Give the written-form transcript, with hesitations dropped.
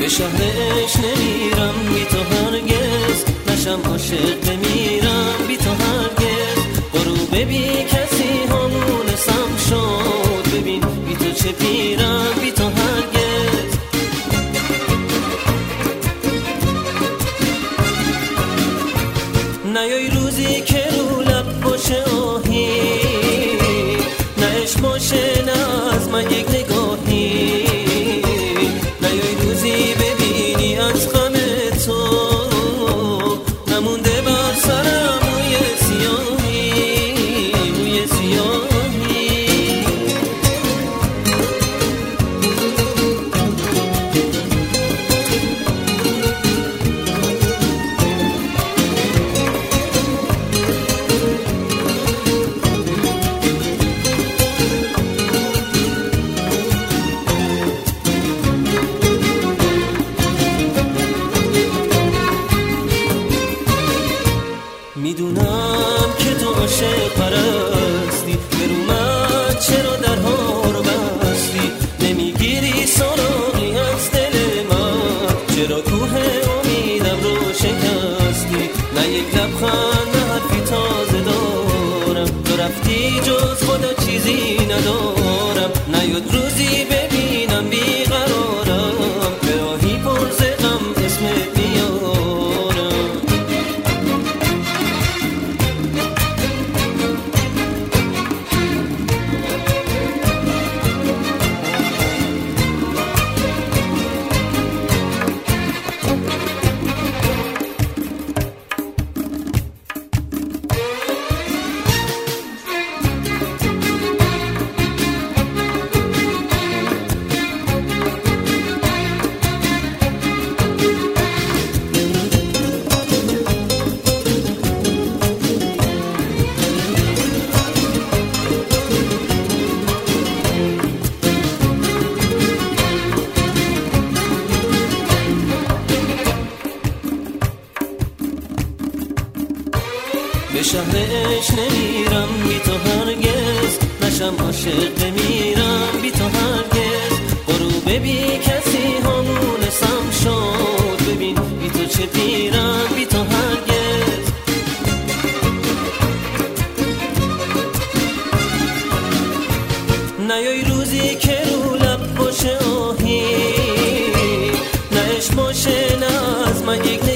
به شهرش نمیرم بی تو هرگز، نشم عاشق بمیرم بی تو هرگز. غروب بی کسی همونسم شد، ببین بی تو چه پیرم بی تو هرگز. نیای روزی که رو لب باشه آهی، نه عشق باشه نه از من یک نگاهی. نیای روزی ببینی از غم تو نمونده بر سرم موی سیاهی، موی سیاهی. میدونم که تو عاشق پرستی، برومت چرا درها رو بستی. نمیگیری سراغی از دل من، چرا کوه امیدم رو شکستی. نه یک لبخند نه حرفی تازه دارم، تو رفتی جز خدا چیزی ندارم. نیاد روزی ببینم بیقرارم، به راهی پر ز غم اسمت میارم. به شهرش نمیرم بی تو هرگز، نشم عاشق بمیرم بی تو هرگز. غروب بی کسی همونسم شد، ببین بی تو چه پیرم بی تو هرگز. نیای روزی که رو لب باشه آهی، نه عشق باشه نه از من یک